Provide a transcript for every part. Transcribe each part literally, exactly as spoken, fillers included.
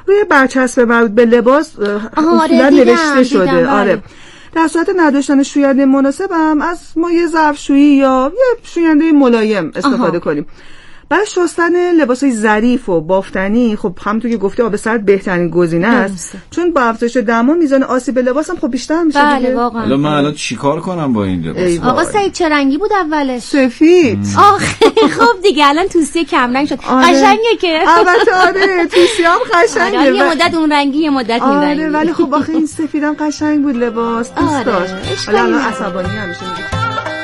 روی برچسب مربوط به لباس اصولا نوشته شده. آره در صورت نداشتن شوینده مناسب هم از مایع ظرفشویی یا یه شوینده ملایم استفاده آها. کنیم. برای شستن لباسای ظریف و بافتنی خب همونطور که گفته آب سرد بهترین گزینه است، چون با افزایش دما میزان آسیب لباس هم خب بیشتر میشه. بله واقعا. حالا من الان چیکار کنم با این لباس؟ آقا سعید چه رنگی بود اولش؟ سفید. آخه خب دیگه الان توسی کم رنگ شد. آره. قشنگه که. البته آره توسی هم قشنگه. آره یه مدت اون رنگی یه مدت این رنگی. آره ولی خب آخه این سفیدم قشنگ بود لباس دوست آره. داشت. حالا الان عصبانی همیشه میگه.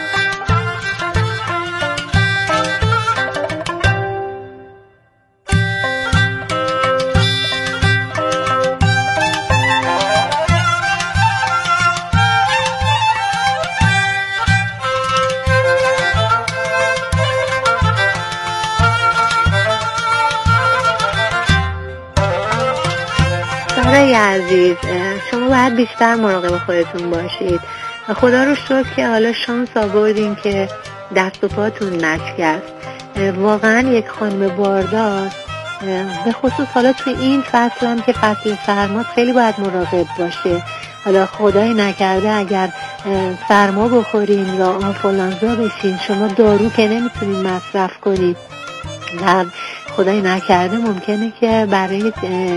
برای عزیز شما باید بیشتر مراقب خودتون باشید. خدا رو شکر که حالا شانس آوردین که دست و پاتون نشکست. واقعا یک خانم باردار به خصوص حالا تو این فصل هم که فصل سرما خیلی باید مراقب باشه. حالا خدای نکرده اگر سرما بخورین یا آنفولانزا بشین، شما دارو که نمیتونین مصرف کنید و خدای نکرده ممکنه که برای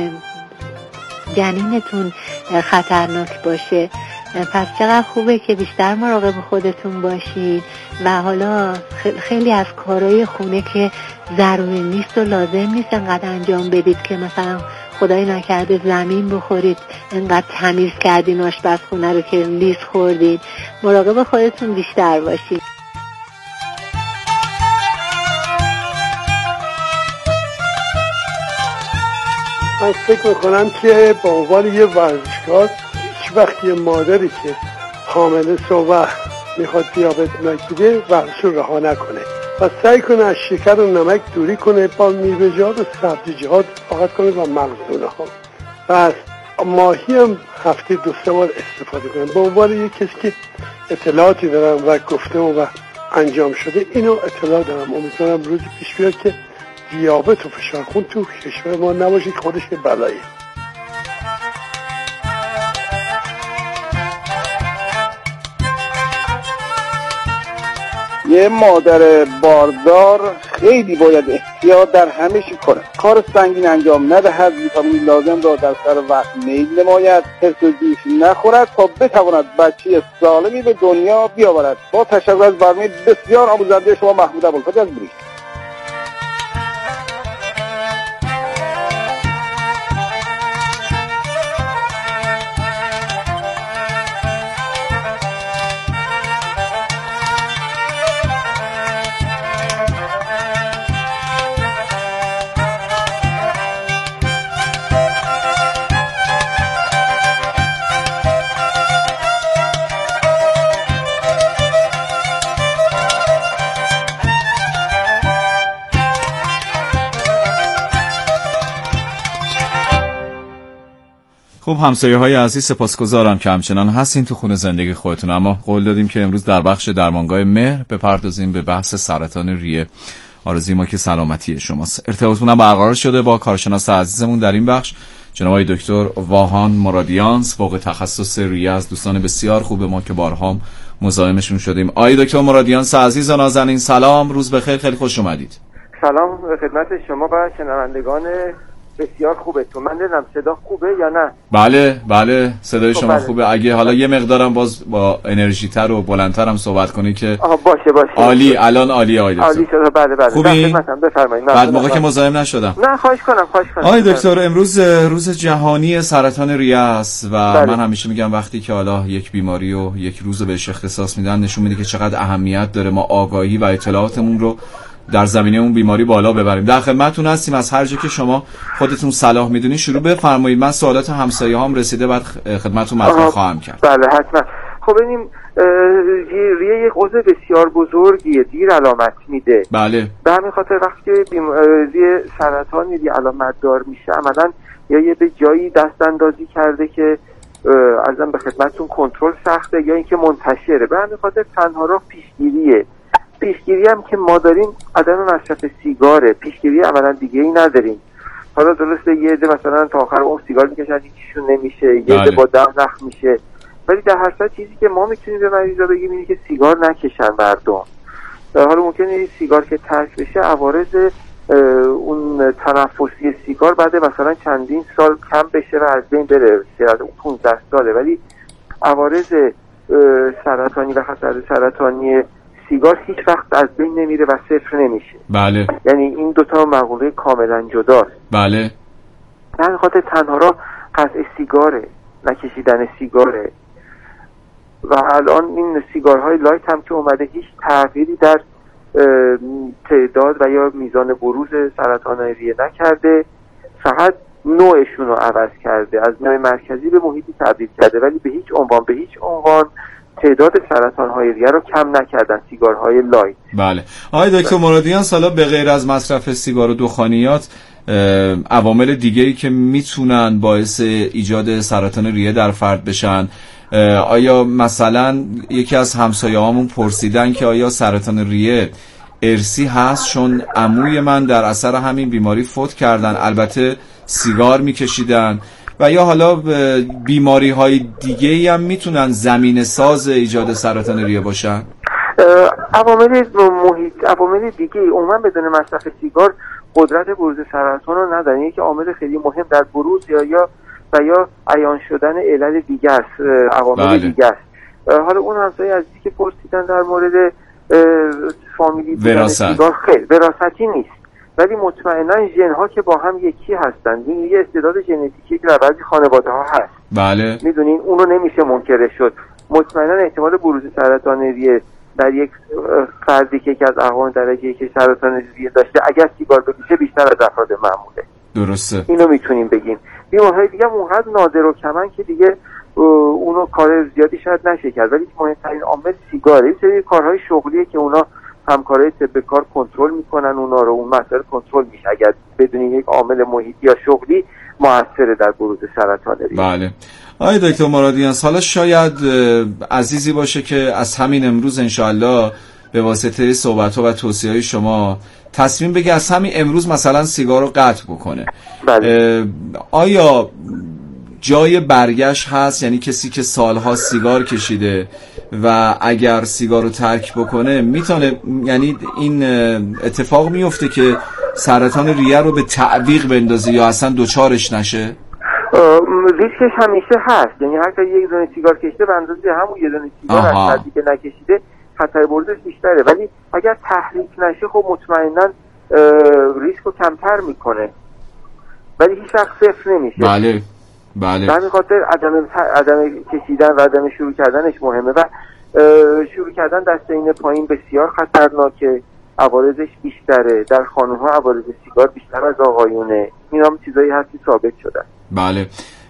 جنینتون خطرناک باشه. پس چقدر خوبه که بیشتر مراقب خودتون باشید و حالا خیلی از کارهای خونه که ضروری نیست و لازم نیست انقدر انجام بدید که مثلا خدای نکرده زمین بخورید، انقدر تمیز کردین آشپزخونه رو که لیز خوردید. مراقب خودتون بیشتر باشید. من فکر میکنم که به عنوان یه ورزشکار هیچ وقت یه مادری که حامله و میخواد دیابت نگیره ورزش رو رها نکنه و سعی کنه از شکر و نمک دوری کنه، با میوه‌جات و سبزیجات فقط کنه و مغزونه ها. پس ماهی هم هفته دو سه بار استفاده کنه. به عنوان یه کسی که اطلاعاتی دارم و گفته و انجام شده اینو اطلاع دارم، امیدوارم روزی پیش بیاد که دیابت و فشار خون تو کشور ما نباشه که خودش یه بلایه. یه مادر باردار خیلی باید احتیاط در همه چی کنه، کار سنگین انجام ندهد، ویتامین لازم را در سر وقت میل نماید، حرص و جوش نخورد تا بتواند بچه سالمی به دنیا بیاورد. با تشکر از برنامه بسیار آموزنده شما محمود ابوالفضل از بریج. خب همسایه های عزیز سپاسگزارم که همچنان هستین تو خونه زندگی خودتون، اما قول دادیم که امروز در بخش درمانگاه مهر بپردازیم به بحث سرطان ریه. آرزوی ما که سلامتی شماست. ارتباطمون هم برقرار شده با کارشناس عزیزمون در این بخش جناب آقای دکتر واهان مرادیانس، فوق تخصص ریه، از دوستان بسیار خوب ما که بارها مزاحمشون شدیم. آقای دکتر مرادیانس عزیز و نازنین سلام، روز بخیر، خیلی خوش اومدید. سلام به خدمت شما و شنوندگان بسیار خوبه. تو من دیدم صدا خوبه یا نه؟ بله بله صدای شما بله. خوبه. اگه حالا یه مقدارم باز با انرژی تر و بلندتر هم صحبت کنی که آها باشه باشه عالی باشه. الان عالی آقای دکتر. عالی شده. بله بله خوبی؟ بفرمایید. بعد موقع که مزاحم نشدم. نه خواهش کنم خواهش کنم. آقای دکتر امروز روز جهانی سرطان ریه است و بله. من همیشه میگم وقتی که حالا یک بیماری و یک روز بهش اختصاص میدن نشون میده که چقدر اهمیت داره ما آگاهی و اطلاعاتمون رو در زمینه اون بیماری بالا ببریم. در خدمتتون هستیم، از هر جا که شما خودتون صلاح میدونید شروع بفرمایید. من سوالات همسایه هام رسیده بعد خدمتتون مطرح خواهم کرد. بله حتما. خب ببینیم ریه یک عضو بسیار بزرگیه، دیر علامت میده. بله. به همین خاطر وقتی ریه سرطان دی علامت دار میشه عملا یا یه به جایی دست اندازی کرده که ازم به خدمتتون کنترل سخته یا اینکه منتشره. به همین خاطر تنها راه پیشگیریه. پیشگیری هم که ما داریم عدم مصرف سیگاره، پیشگیری عملا دیگه ای نداریم. حالا درسته یه عده مثلا تا آخر اون سیگار میکشن هیچشون نمیشه، یه عده با دم زخم میشه، ولی در هر صورت چیزی که ما میتونیم به مریضا بگیم اینه که سیگار نکشن مردم. حالا ممکنه این سیگار که ترک بشه عوارض اون تنفسی سیگار بعد مثلا چندین سال کم بشه و از بین بره، اون پانزده ساله، ولی عوارض سرطانی و خطر سرطانی سیگار هیچ وقت از بین نمیره و صفر نمیشه. بله. یعنی این دوتا مقوله کاملا جداست. بله. در خاطر تنها را قطع سیگاره، نکشیدن سیگاره. و الان این سیگارهای لایت هم که اومده هیچ تغییری در تعداد و یا میزان بروز سرطان ریه نکرده، فقط نوعشون رو عوض کرده، از نوع مرکزی به محیطی تبدیل کرده، ولی به هیچ عنوان به هیچ عنوان تعداد سرطان‌های ریه رو کم نکردن سیگارهای لایت. بله. آقای دکتر مرادیان، سالا به غیر از مصرف سیگار و دخانیات عوامل دیگه‌ای که میتونن باعث ایجاد سرطان ریه در فرد بشن، آیا مثلا یکی از همسایه‌هامون پرسیدن که آیا سرطان ریه ارثی هست، چون عموی من در اثر همین بیماری فوت کردن، البته سیگار میکشیدن، و یا حالا بیماری های دیگه هم میتونن زمینه ساز ایجاد سرطان ریه باشن؟ عوامل محیط، عوامل دیگه عموما بدون مصرف سیگار قدرت بروز سرطان رو ندارن. یکی عامل خیلی مهم در بروز یا یا و یا عیان شدن علل دیگه است، عوامل بله. دیگه است. حالا اون همسایه عزیزی که پرسیدن در مورد فامیلی وراثت، سیگار خیلی وراثتی نیست، ولی مطمئنا ژن ها که با هم یکی هستن. این یه استعداد ژنتیکی که در بعضی خانواده ها هست. بله. میدونین اون رو نمیشه منکرش شد. مطمئنا احتمال بروز سرطان ریه در یک فردی که یکی از اقوام درجه یک سرطان ریه داشته اگر سیگار بکشه بیشتر از افراد معموله. درسته. اینو میتونیم بگیم. بیماری‌های دیگه اونقدر نادر و کمن که دیگه اونو کار زیادی شاید نشه کرد، ولی مهمترین عامل سیگاره. این سری کارهای شغلیه که اونا همکارای طب کار کنترل میکنن اونا رو، اون مسئله کنترل میشه اگر بدون یک عامل محیطی یا شغلی موثر در بروز سرطان ریه. بله. آقای دکتر مرادیان، حالا شاید عزیزی باشه که از همین امروز انشالله به واسطه صحبت‌ها و توصیه‌های شما تصمیم بگه از همین امروز مثلا سیگار رو قطع بکنه. بله. آیا جای برگشت هست؟ یعنی کسی که سالها سیگار کشیده و اگر سیگار رو ترک بکنه میتونه، یعنی این اتفاق میفته که سرطان ریه رو به تعویق بندازه یا اصلا دوچارش نشه؟ ریسکش همیشه هست، یعنی هر کی یک دونه سیگار کشیده به اندازه همون یه دونه سیگار از حدی که نکشیده خطر بروزش بیشتره، ولی اگر تحریک نشه خب مطمئنا ریسک رو کمتر میکنه، ولی هیچ وقت صفر نمیشه. بله بله. به همین خاطر عدم عدم کشیدن و عدم شروع کردنش مهمه و شروع کردن در سن پایین بسیار خطرناکه، عوارضش بیشتره. در خانم‌ها عوارض سیگار بیشتر از آقایونه. این هم چیزایی هست که ثابت شده. بله.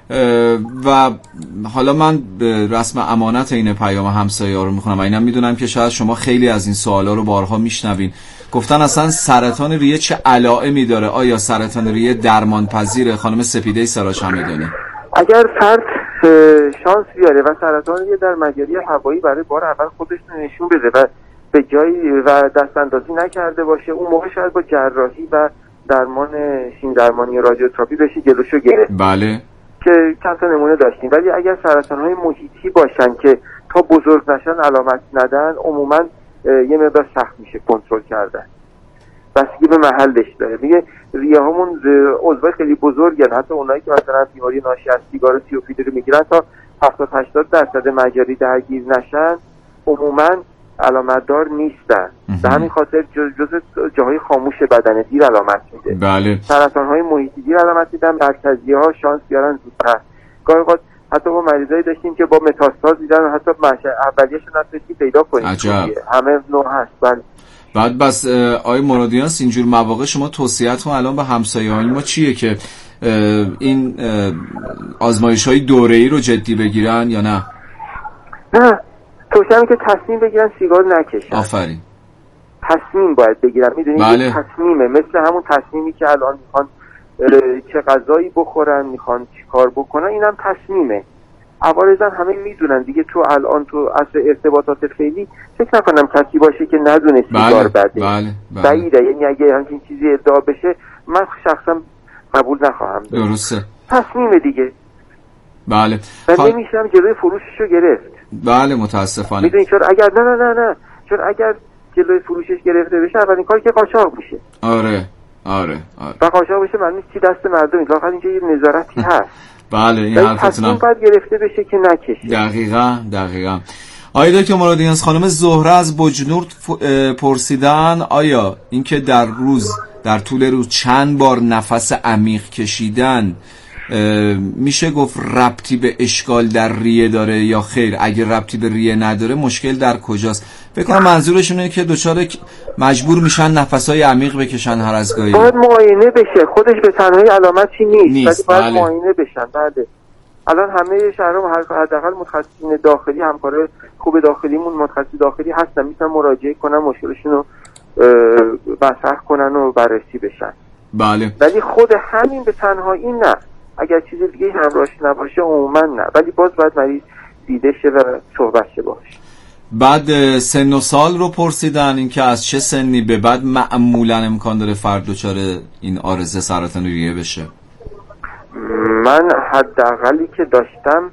و حالا من به رسم امانت این پیام همسایه‌ها رو میخونم و اینم میدونم که شاید شما خیلی از این سوالا رو بارها میشنوین. گفتن اصلا سرطان ریه چه علائمی داره؟ آیا سرطان ریه درمان پذیره؟ خانم سپیده سراج همیدانی. اگر فرد شانس بیاره و سرطان ریه در مجاری هوایی برای بار اول خودش نشون بده و به جایی و دست اندازی نکرده باشه، اون موقع شاید با جراحی و درمان شیم درمانی رادیوتراپی بشه جلوشو گرفت. بله. که چند تا نمونه داشتیم. ولی اگر سرطان‌های محیطی باشن که تا بزرگ نشن علامت ندن، عموما یه مقدار سخت میشه کنترل کردن. بستگی به محلش داره. میگه ریه هامون عضوای خیلی بزرگن، حتی اونایی که مثلا بیماری ناشی از سیگار و سی او پی دی رو میگیرن تا هفتاد هشتاد درصد مجاری درگیر نشن عموما علامت دار نیستن. به همین خاطر جزء جاهای خاموش بدن دیر علامت میده. بله. سرطان‌های محیطی دیر علامت میدن، مرکزی‌ها شانس بیارن زودتر. گاهی اوقات حتی با مریضایی داشتیم که با متاستاز دیدن و حتی اولیه‌شون نتونستیم پیدا کنیم. عجب. همه نوع هست. بله. بعد بس آقای مرادیان اینجور مواقع شما توصیه‌تون الان به همسایه‌های ما چیه که این آزمایش‌های دوره‌ای رو جدی بگیرن یا نه؟ نه، توصیه‌ام که تصمیم بگیرن سیگار نکشن. آفرین. تصمیم باید بگیرن. میدونید بله. تصمیمه، مثل همون تصمیمی که الان میخوان چه غذایی بخورن، میخوان چی کار بکنن، اینم تصمیمه. عوارضاً همه میدونن دیگه. تو الان تو اصل ارتباطات فعلی فکر نکنم کسی باشه که ندونه سیگار بله. بده. بله. بله. بعیده. یعنی اگه همچین چیزی ادعا بشه، من شخصا قبول نخواهم داشت. درسته. تصمیم دیگه. بله. و خ... نمیشم جلوی فروششو گرفت. بله متاسفانه. میدونی چون اگر نه نه نه نه چون اگر جلوی فروشش گرفته بشه اولین کاری که قاچاق میشه. آره آره آره. و قاچاق بشه معنی چی دست مردم این لااقل اینجا یه نظارتی هست. بله این حرفتون هم باید گرفته بشه که نکشه. دقیقاً دقیقاً. آیا دکتر مرادیانس خانم زهره از بجنورد پرسیدن آیا اینکه در روز در طول روز چند بار نفس عمیق کشیدن میشه گفت ربطی به اشکال در ریه داره یا خیر؟ اگه ربطی به ریه نداره مشکل در کجاست؟ فکر کنم منظورشونه که دچار مجبور میشن نفسای عمیق بکشن هر از گاهی. باید معاینه بشه، خودش به تنهایی علامتی نیست, نیست. باید بله. معاینه بشن. بله الان همه شهرها حداقل متخصصین داخلی، همکار خوب داخلیمون متخصص داخلی هستن، میتونن مراجعه کنن مشکلشون رو مطرح کنن و بررسی بشن. بله. ولی خود همین به تنهایی نه، اگر چیز دیگه همراهش نباشه عموما نه، ولی باز باید مریض دیده شه و صحبت شه باشه. بعد سن و سال رو پرسیدن اینکه از چه سنی به بعد معمولا امکان داره فرد دچار این عارضه سرطان ریه بشه؟ من حداقلی که داشتم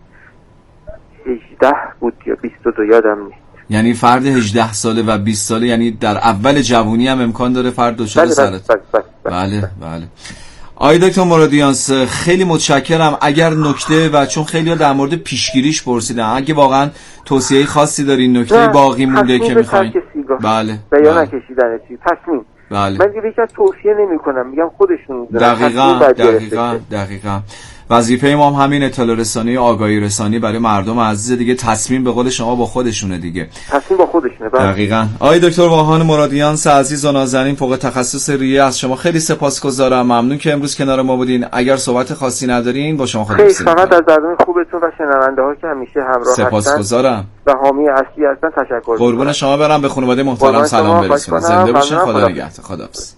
هجده بود یا بیست و دو یادم نیست. یعنی فرد هجده ساله و بیست ساله، یعنی در اول جوانی هم امکان داره فرد دچار سرطان. بله بله بله بله, بله. آقای دکتر مرادیانس خیلی متشکرم. اگر نکته و چون خیلی در مورد پیشگیریش پرسیدن، اگه واقعا توصیه خاصی دارین، نکته باقی مونده که میخواین؟ بله و یا نکشیدن چیز تصمیم. بله. من دیگه هیچ توصیه نمی کنم، میگم خودشون دقیقاً دقیقاً دقیقاً وظیفه ما هم همین اطلاع رسانی، آگاهی رسانی برای مردم عزیز دیگه. تصمیم به قول شما با خودشونه دیگه. تصمیم با خودشونه. دقیقاً. آقای دکتر واهان مرادیانس عزیز و نازنین فوق تخصص ریه، از شما خیلی سپاسگزارم. ممنون که امروز کنار ما بودین. اگر صحبت خاصی ندارین با شما خداحافظی. خیلی فقط از مردم خوبتون و شنونده ها که همیشه همراه هستن سپاسگزارم و حامی اصلی هستن تشکر. قربون شما برم. به خانواده محترم سلام برسونید. زنده باشین. خدا نگهدار. خداحافظ.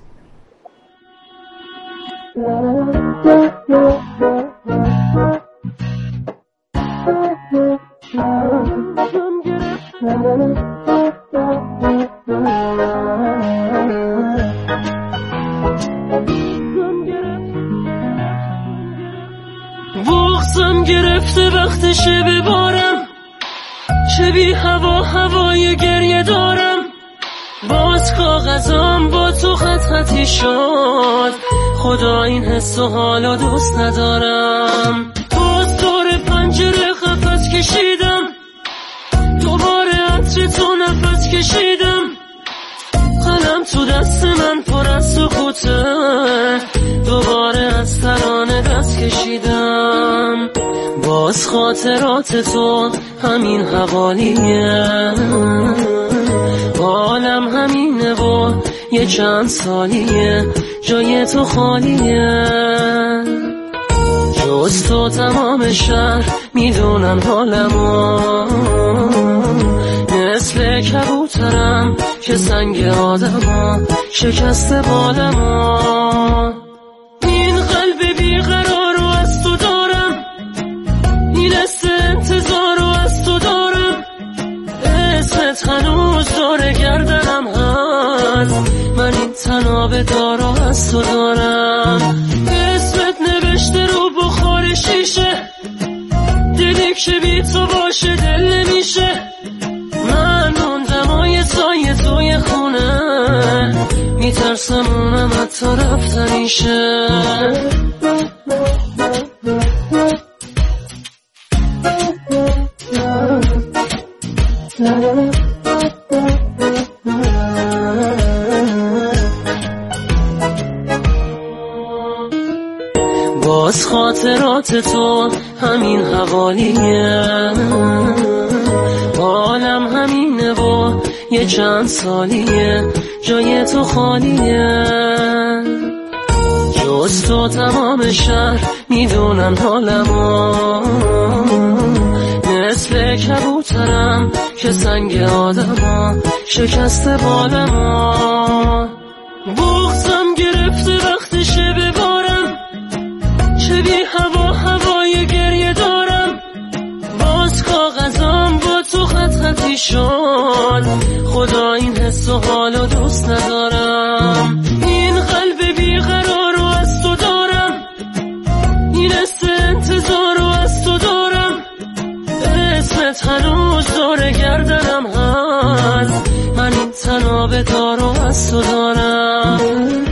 بغضم گرفته وقتشه ببارم، چه بی هوا هوای گریه دارم. باز کاغذام با تو خط خطی شد، خدا این حس و حالا دوست ندارم. باز دور پنجره قفس کشیدم، دوباره عطر تو نفس کشیدم. قلم تو دست من پر از سکوته، دوباره از ترانه دست کشیدم. باز خاطرات تو همین حوالیه، عالم همینه و یه چند سالیه جای تو خالیه. جز تو تمام شهر میدونن حالمو، مثل کبوترم که سنگ آدما شکسته بالمو. این قلب بیقرار رو از تو دارم، این حس انتظار رو از تو دارم. اسمت هنوز داره گردنم هست، من این تناب دارا از تو دارم. اسمت نوشته رو بخار شیشه، دلی که بی تو باشه دل نمیشه. من موندم های سایه توی خونه، میترسم اونم حتی رفتنیشه. باز خاطرات تو همین حوالیه، عالم همینه و یه چند سالیه جای تو خالیه. جز تو تمام شهر میدونن حالمو، مثل کبوترم که سنگ آدما شکسته بالمو. بغضم گرفته وقتشه ببارم، چه بی هوا هوای گریه دارم. باز کاغذام با تو خط خطی شد، خدا این حس و حالو دوست ندارم. این قلب بیقرار رو از تو دارم، دلت هنوز دور گردنم هست، من این تناب دارو از تو دارم.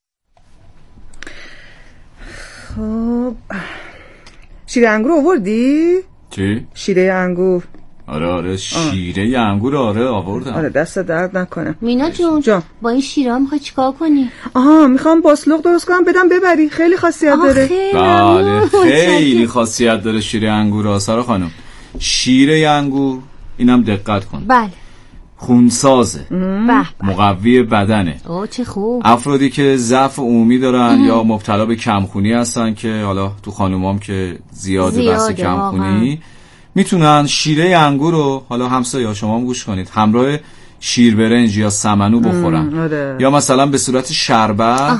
خب شیره انگور آوردی؟ چی؟ شیره انگور. آره آره شیره انگور آره آوردم. آره دست درد نکنه. مینا جون جا. با این شیره ها میخوای چیکار کنی؟ آها میخوام باسلوق درست کنم بدم ببری، خیلی خاصیت داره. خیلی بله خیلی خاصیت داره شیره انگور. سارا خانم شیره انگور اینم دقت کن. بله. خونسازه، مقوی بدنه. اوه چه خوب. افرادی که ضعف عمومی دارن ام. یا مبتلا به کمخونی هستن که حالا تو خانومام که زیاده بحث کمخونی، میتونن شیره انگور رو حالا همسایه‌ها شما هم گوش کنید همراه شیر برنج یا سمنو بخورن آره. یا مثلا به صورت شربت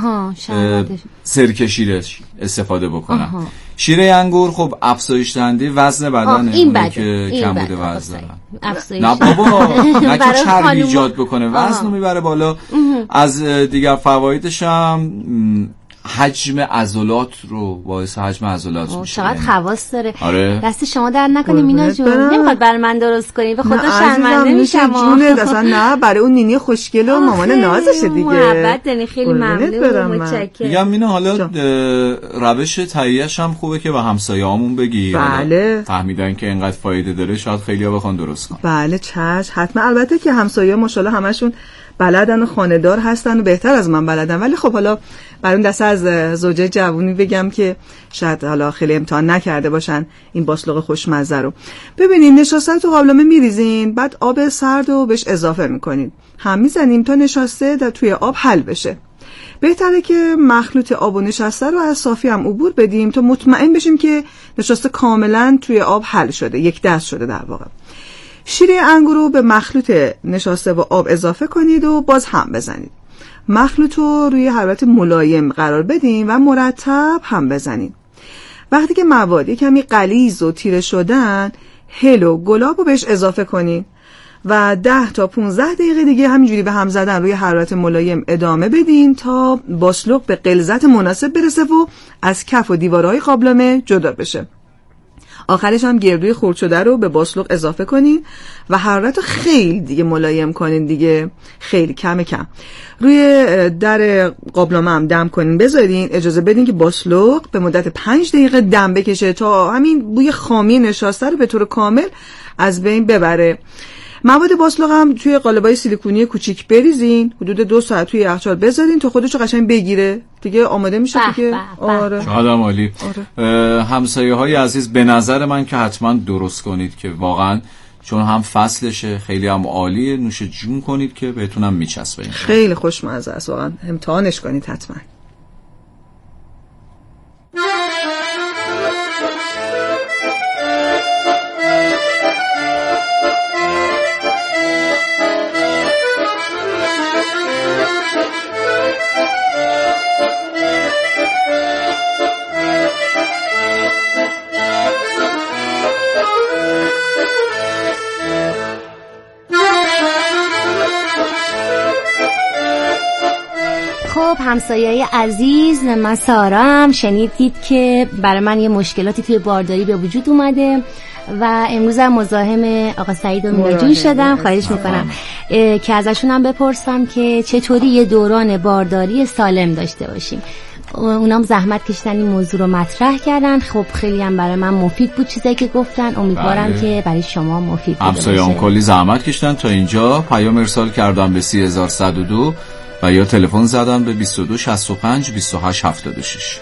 سرکه شیرش استفاده بکنن. آها. شیره انگور خب افزایش دهنده وزن بدنه، این بده. که کم بوده وزن دارن. نه بابا نه که چربی ایجاد بکنه، وزن رو میبره بالا. از دیگر فوایدش هم حجم عضلات رو باعث حجم عضلات میشه. چقدر خواص داره. آره. دست شما در نکنه مینا جون. نمیخواد برای من درست کنی، به خدا شرمنده میشم. جونه اصلا نه، برای اون نینی خوشگل و مامان نازشه دیگه. محبت داری، خیلی ممنون متشکرم. میگم مینا حالا روش تهیه‌اش هم خوبه که با همسایه‌هامون بگی. بله. فهمیدن که اینقدر فایده داره، شاید خیلی‌ها بخوان درست کنن. بله چش حتما. البته که همسایه‌ها ماشاءالله همشون بلدن و خانه‌دار هستن و بهتر از من بلدن، ولی خب حالا برای اون دسته از زوجه جوونی بگم که شاید حالا خیلی امتحان نکرده باشن این باسلوق خوشمزه رو. ببینین نشاسته رو تو قابلمه میریزین، بعد آب سرد رو بهش اضافه میکنین، هم میزنیم تا نشاسته در توی آب حل بشه. بهتره که مخلوط آب و نشاسته رو از صافی هم عبور بدیم تا مطمئن بشیم که نشاسته کاملا توی آب حل شده، یک دست شده در واقع. شیره انگور رو به مخلوط نشاسته و آب اضافه کنید و باز هم بزنید. مخلوط رو روی حرارت ملایم قرار بدین و مرتب هم بزنید. وقتی که مواد کمی غلیظ و تیره شدن، هل و گلاب رو بهش اضافه کنید و ده تا پونزده دقیقه دیگه همینجوری به هم زدن روی حرارت ملایم ادامه بدین تا باسلوق به غلظت مناسب برسه و از کف و دیوارهای قابلمه جدا بشه. آخرش هم گردوی خرد شده رو به باسلوق اضافه کنین و حرارت رو خیلی دیگه ملایم کنین دیگه، خیلی کم کم روی در قابلمه هم دم کنین بذارین. اجازه بدین که باسلوق به مدت پنج دقیقه دم بکشه تا همین بوی خامی نشاسته رو به طور کامل از بین ببره. مواد باسلوق هم توی قالبای سیلیکونی کوچیک بریزین، حدود دو ساعت توی یخچال بذارین تا خودشو قشنگ بگیره دیگه، آماده میشه دیگه. آره شادم عالی. آره. همسایه‌های عزیز به نظر من که حتما درست کنید که واقعا چون هم فصلشه خیلی هم عالیه، نوش جون کنید که بهتونم میچسبه. خیلی خوشمزه است واقعا، امتحانش کنید حتما. خب همسایه‌های عزیز، من سارام. شنیدید که برای من یه مشکلاتی توی بارداری به وجود اومده و امروز هم مزاحم آقا سعید و مینا جون شدم. خواهش میکنم که ازشون هم بپرسم که چطوری یه دوران بارداری سالم داشته باشیم. اونام زحمت کشیدن این موضوع رو مطرح کردن. خب خیلی هم برای من مفید بود چیزایی که گفتن، امیدوارم بله. که برای شما مفید بود. همسایه‌ام کلی زحمت کشیدن تا اینجا. پیام ارسال کردم به سی هزار و صد و دو و یا تلفن زدم به بیست و دو شصت و پنج بیست و هشت هفتاد و شش.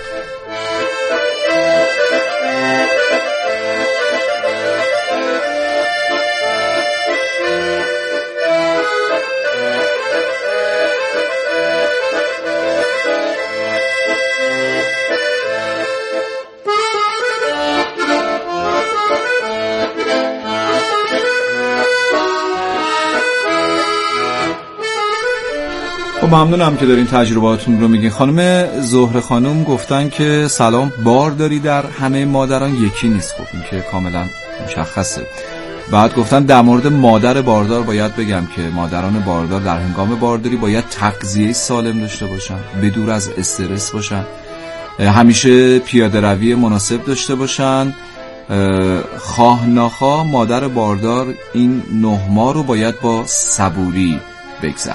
ممنونم که دارین تجربهاتون رو میگین. خانم زهره خانم گفتن که سلام، بارداری در همه مادران یکی نیست. خب این که کاملا مشخصه. بعد گفتن در مورد مادر باردار باید بگم که مادران باردار در هنگام بارداری باید تغذیه سالم داشته باشن، بدور از استرس باشن، همیشه پیاده روی مناسب داشته باشن خواه ناخواه مادر باردار این نه ماه رو باید با صبوری بگذره.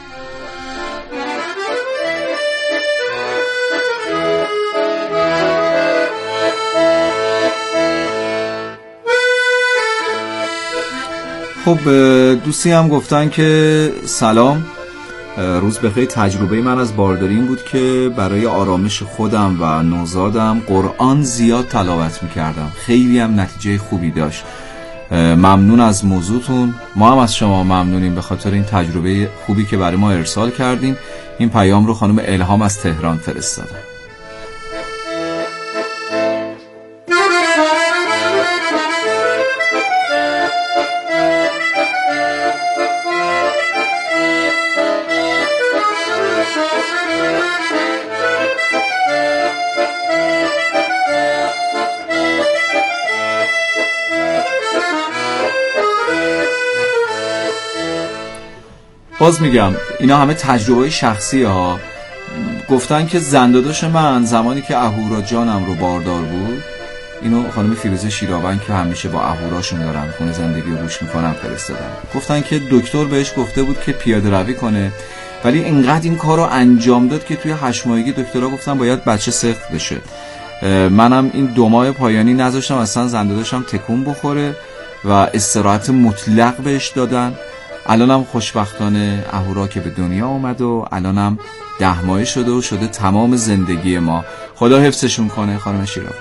خب دوستی هم گفتن که سلام، روز بخیر. تجربه من از بارداری این بود که برای آرامش خودم و نوزادم قرآن زیاد تلاوت میکردم. خیلی هم نتیجه خوبی داشت. ممنون از موضوعتون. ما هم از شما ممنونیم به خاطر این تجربه خوبی که برای ما ارسال کردین. این پیام رو خانم الهام از تهران فرستادن. باز میگم اینا همه تجربه شخصی ها. گفتن که زنداداش من زمانی که اهورا جانم رو باردار بود، اینو خانم فیروزه شیراوند که همیشه با اهوراشون دارن خونه زندگی رو روش میکنن فرستادن. گفتن که دکتر بهش گفته بود که پیاده روی کنه، ولی اینقدر این کار رو انجام داد که توی هشت ماهگی دکترها گفتن باید بچه سخت بشه. منم این دو ماه پایانی نذاشتم اصلا زنداداشم تکون بخوره و استراحت مطلق بهش دادن. الانم خوشبختانه اهورا که به دنیا اومد و الانم ده ماهه شده و شده تمام زندگی ما. خدا حفظشون کنه خانم شیراوند.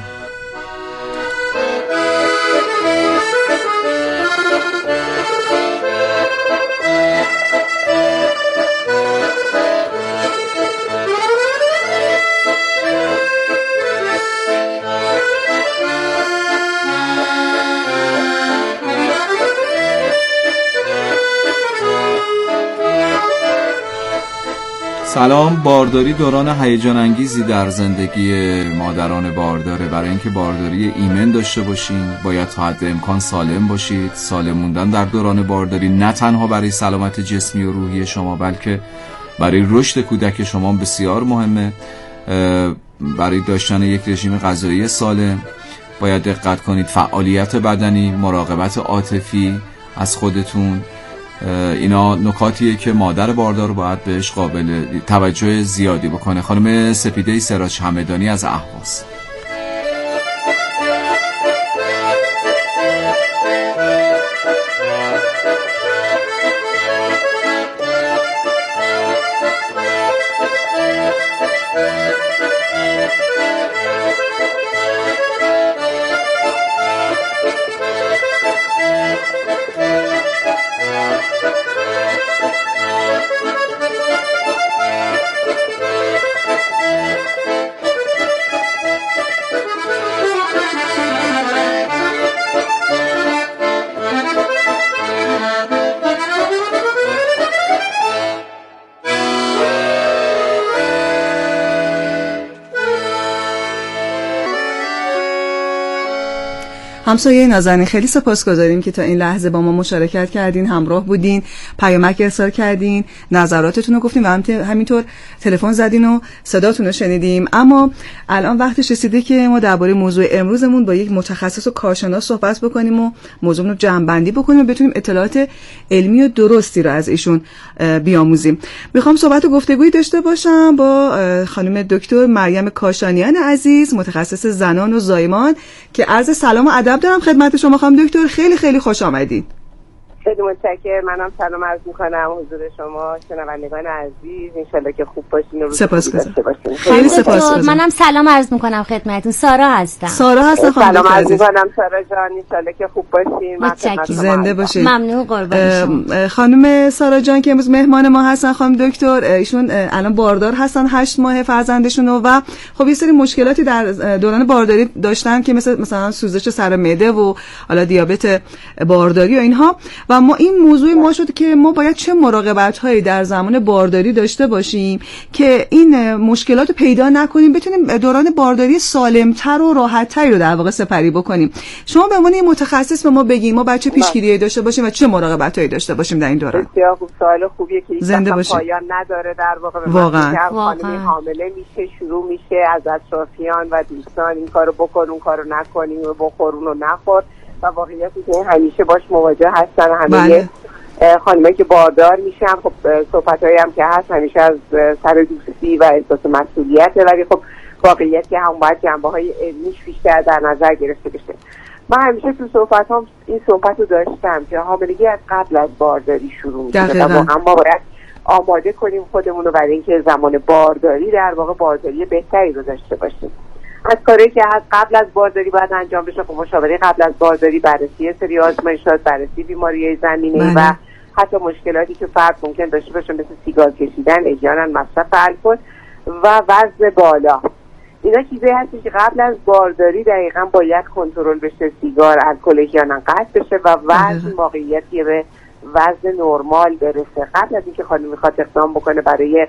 سلام. بارداری دوران هیجان انگیزی در زندگی مادران بارداره. برای اینکه بارداری ایمن داشته باشین باید تا حد امکان سالم باشید. سالم موندن در دوران بارداری نه تنها برای سلامت جسمی و روحی شما بلکه برای رشد کودک شما بسیار مهمه. برای داشتن یک رژیم غذایی سالم باید دقت کنید. فعالیت بدنی، مراقبت عاطفی از خودتون، اینا نکاتیه که مادر باردار باید بهش قابل توجه زیادی بکنه. خانم سپیده سراج همدانی از اهواز. همسایه نازنین خیلی سپاسگزاریم که تا این لحظه با ما مشارکت کردین، همراه بودین، پیامک ارسال کردین، نظراتتون رو گفتین و همینطور تلفن زدین و صداتون رو شنیدیم. اما الان وقتش رسیده که ما درباره موضوع امروزمون با یک متخصص و کارشناس صحبت بکنیم و موضوع رو جمع‌بندی بکنیم و بتونیم اطلاعات علمی و درستی رو از ایشون بیاموزیم. میخوام صحبت و گفتگویی داشته باشم با خانم دکتر مریم کاشانیان عزیز، متخصص زنان و زایمان، که عرض سلام و ادب دارم خدمت شما خانم دکتر. خیلی خیلی خوش آمدید. خیلی متشکرم. منم سلام عرض می‌کنم حضور شما شنوندگان عزیز. ان شاءالله که خوب باشین و روز خوبی داشته باشین. خیلی سپاسگزارم. منم سلام عرض می‌کنم خدمتتون. سارا هستم. سارا هستم خانم سلام عزیز. عرض می‌کنم سارا جان. ان شاءالله که خوب باشین. متشکرم. زنده باشین. ممنون قربان شما. خانم سارا جان که امروز مهمان ما هستن، خانم دکتر، ایشون الان باردار هستن، هشت ماه فرزندشون و خب یه سری مشکلاتی در دوران بارداری داشتن که مثل مثلا سوزش سر معده و حالا دیابت بارداری و اینها، و ما این موضوع ما شد که ما باید چه مراقبت‌هایی در زمان بارداری داشته باشیم که این مشکلات رو پیدا نکنیم، بتونیم دوران بارداری سالمتر و راحت‌تری رو در واقع سپری بکنیم. شما به عنوان متخصص به ما بگین ما بچه پیشگیری داشته باشیم و چه مراقبت‌هایی داشته باشیم در این دوران. بسیار خوب، سوال خوبیه که زنده باشید. پایان نداره در واقع. واقعا خانمی حامله میشه شروع میشه از اطرافیان و دوستان این کارو بکن اون کارو نکنیم و بخور اونو نخور و واقعیتی که همیشه باش مواجه هستن همه بله. خانمایی که باردار میشن. خب صحبتایی هم که هست همیشه از سر دوستی و احساس مسئولیت، ولی خب واقعیت که هم باید جنبه‌های علمیش بیشتر در نظر گرفته بشه. من همیشه تو صحبت هم این صحبت رو داشتم که حاملگی از قبل از بارداری شروع میشه و ما باید آماده کنیم خودمون رو برای اینکه زمان بارداری در واقع بارداری بهتری رو داشته باشیم. از کاری که از قبل از بارداری باید انجام بشه، خب مشاوره قبل از بارداری، بررسی سری آزمایشات، بررسی بیماری زمینه‌ای و حتی مشکلاتی که فرد ممکن داشته باشه مثل سیگار کشیدن، احیانا مصرف الکل و وزن بالا. اینا چیزایی هستی که قبل از بارداری دقیقاً باید کنترل بشه، سیگار، الکل احیانا قطع بشه و وزن واقعیتی به وزن نرمال برسه قبل از اینکه خانم میخواد اقدام بکنه برای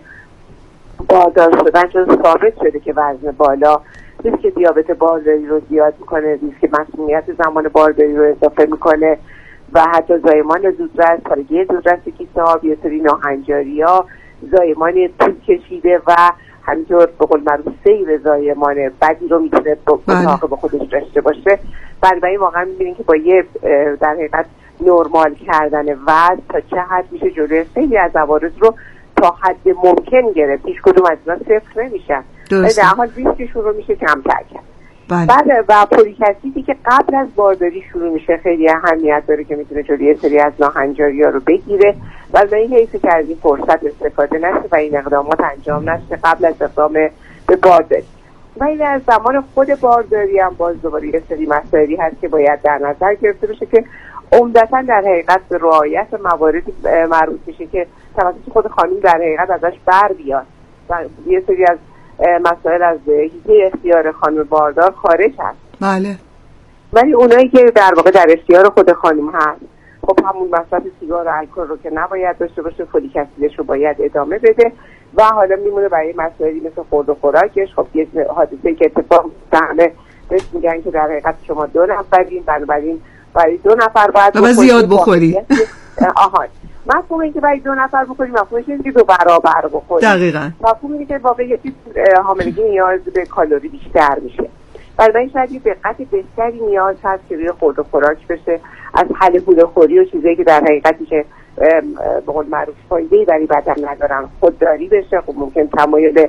باردار شدن، چون ثابت شده که وزن بالا ریسک دیابت بارداری رو زیاد میکنه، ریسک مسمومیت زمان بارداری رو اضافه میکنه و حتی زایمان زودرس، پارگی زودرس کیسه ها، یه سری ناهنجاری ها، زایمان طول کشیده و همینطور به قول معروف سیر زایمان بدی رو میتونه متعاقب به خودش داشته باشه. بنابراین واقعا میبینین که با یه در حقیقت نرمال کردن وزن تا چه حد میشه جلوی خیلی از عوارض رو تا حد ممکن گرفت. هیچ کدوم از اینا صفر نمیشن، در حال ریسکشون رو میشه کمتر کرد. بعد و پولیکسیدی که قبل از بارداری شروع میشه خیلی اهمیت داره که میتونه جلوی سری از ناهنجاری ها رو بگیره و این حیث که از این فرصت استفاده نشه و این اقدامات انجام نشه قبل از اقدام به بارداری. و این از زمان خود بارداری هم باز دوباره یه سری مسائلی هست که باید در نظر گرفته بشه که عمدتاً در حقیقت به رعایت مواردی مربوط میشه که توسط خود خانم در حقیقت ازش بر بیاد و یه سری از مسائل از حیطه اختیار خانم باردار خارج هست. بله. ولی اونایی که در واقع در اختیار خود خانم هست، خب همون مصرف سیگار و الکل رو که نباید داشته باشه، فولیک اسیدش رو باید ادامه بده و حالا میمونه برای مسائلی مثل خورد و خوراکش. خب یه حادثه که اتفاق همه بهش میگن که در حقیقت شما دو نفرین، بنابراین برای دو نفر باید و زیاد بخوری. آها، مفهوم این که برای دو نفر بخوریم مفهومش اینه که دو برابر بخوریم. دقیقاً. مفهوم اینه که واقعیتی حاملگی نیاز به کالری بیشتر میشه. برای شاید یه دقت بیشتری نیاز هست که روی خورد و خوراک بشه، از حل حوله خوری و چیزایی که در حقیقتی که به قول معروف فایده‌ای برای بدن ندارن خودداری بشه. خب ممکن تمایل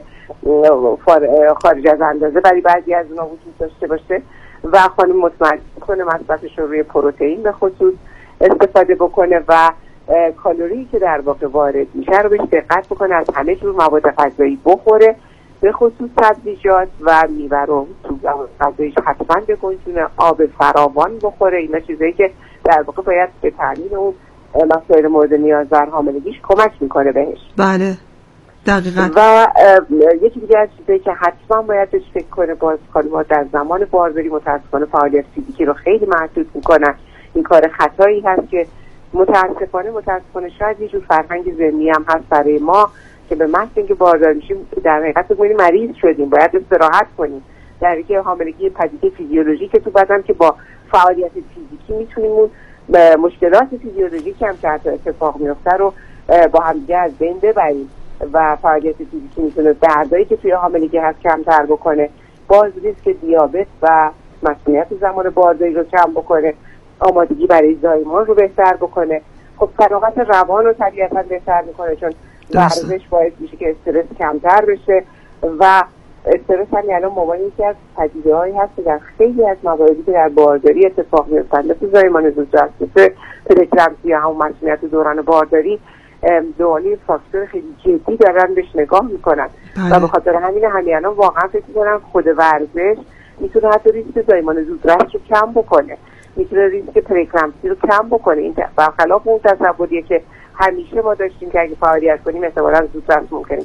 خارج از اندازه برای بعضی از اونها وجود داشته باشه و خانم مطمئن کنه مصرفش رو روی پروتئین به خصوص استفاده بکنه و کالری که در واقع وارد میشه رو بهش دقت بکنه، از همه جور مواد غذایی بخوره، به خصوص سبزیجات و میوه رو تو غذایش حتما بگنجونه، آب فراوان بخوره. اینا چیزایی که در واقع باید به تامین اون مسائل مورد نیاز در حاملگیش کمک میکنه بهش. بله دقیقاً. و یکی دیگه از چیزایی که حتما باید بهش فکر کنه باز خانم‌ها در زمان بارداری متاسفانه فعالیت فیزیکی رو خیلی محدود میکنن. این کار خطایی هست که متاسفانه متاسفانه شاید یه جور فرهنگ ذهنی هم هست برای ما که به محض اینکه باردار میشیم در حقیقت بگوییم مریض شدیم، باید استراحت کنیم، در حالی که حاملگی پدیده فیزیولوژیک تو بدن که با فعالیت فیزیکی میتونیم اون مشکلات فیزیولوژیکی هم که اتفاق میفته رو با همدیگه از بین ببریم و فعالیت فیزیکی میتونه دردایی که توی حاملگی هست کمتر بکنه، باز ریسک دیابت و مسمومیت زمان بارداری رو کم بکنه، آمادگی برای زایمان رو بهتر بکنه. خب سلامت روان رو طبیعتاً بهتر میکنه چون ورزش باعث میشه که استرس کمتر بشه و استرس هم یعنی موقعی که از پدیده هایی هست که در خیلی از مواردی که در بارداری اتفاق میفتن مثل زایمان زودرس، مثل پرکلمسی یا همون مسمومیت دوران بارداری دوانی فاکتور خیلی جدی دارن بهش نگاه میکنن و به خاطر همین همیانا واقعا فکر میکنن خود ورزش میتونه حتی ریسک زایمان زودرس رو کم بکنه، میتونه ریسک پرکلمسی رو کم بکنه. این برخلاف اون تصوریه که همیشه ما داشتیم که اگه فعالیت کنیم احتمالاً زودرس ممکنه که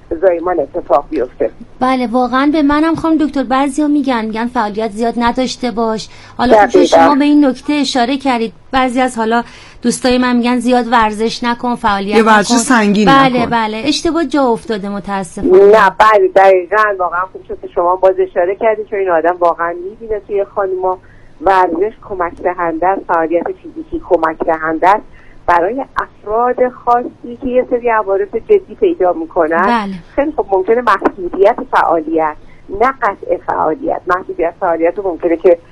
زایمان اتفاق بیفته. بله واقعا به منم خانم دکتر بعضیا میگن میگن فعالیت زیاد نداشته باش. حالا خب شما به این نکته اشاره کردید، بعضی از حالا دوستای من میگن زیاد ورزش نکن، فعالیت نکن، یه ورزش سنگین بله نکن. بله اشتباه جا افتاده متاسفانه. نه بله دقیقاً واقعا خوب شد که شما باز اشاره کردید، چون این آدم واقعا میبینه توی خانوما ورزش کمک دهنده است، فعالیت فیزیکی کمک دهنده است برای افراد خاصی که یه سری عوارض جدی پیدا میکنن. بله. خیلی خب ممکنه محدودیت فعالیت نه قطع فعالیت، محدودیت فعالیت رو ممکنه که